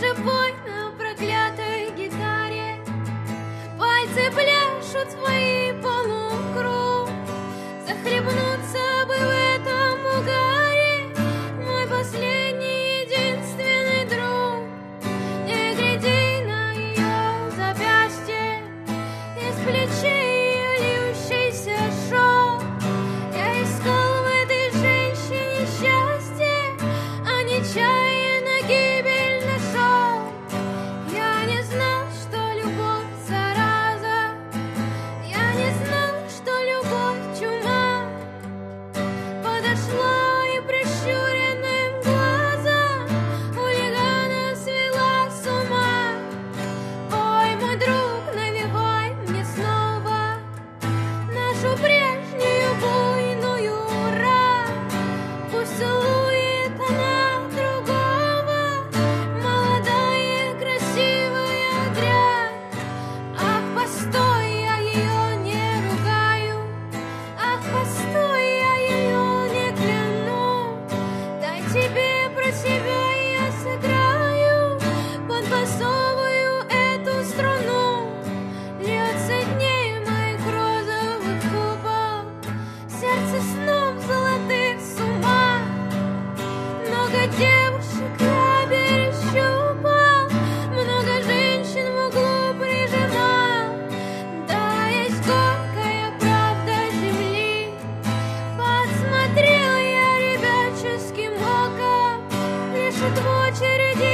живой на проклятой гитаре. Пальцы пляшут свои полукруг. Захлебнуться бы в этом угаре, мой последний единственный друг. Не гляди на ее запястье, из плечей ее льющийся шел. Я искал в этой женщине счастье, а нечаянно гибель нашел. Я не знал, что любовь зараза, я не знал, что любовь чума. Подошла и прищуренным глазом хулигана свела с ума. Ой, мой друг, навевай мне снова нашу прежнюю буйную рань. Пусть целует она другого, молодая красивая дрянь. Ах, постой, я ее не ругаю, ах, постой, я ее не кляну. Дай тебе про себя я сыграю под басовую эту струну. Льется дней моих розовых купол, сердце снов золотых с ума. Много девушек я перещупал, много женщин в углу прижимал. Да, есть горькая правда земли. Подсмотрел я ребяческим оком, пишет в очереди